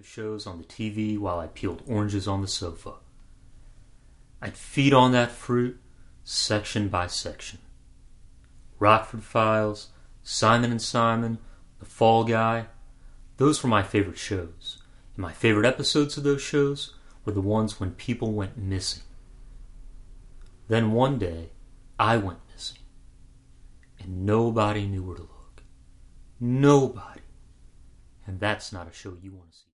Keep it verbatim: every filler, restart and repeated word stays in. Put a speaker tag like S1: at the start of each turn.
S1: detective shows on the T V while I peeled oranges on the sofa. I'd feed on that fruit section by section. Rockford Files, Simon and Simon, The Fall Guy, those were my favorite shows. And my favorite episodes of those shows were the ones when people went missing. Then one day, I went missing. And nobody knew where to look. Nobody. And that's not a show you want to see.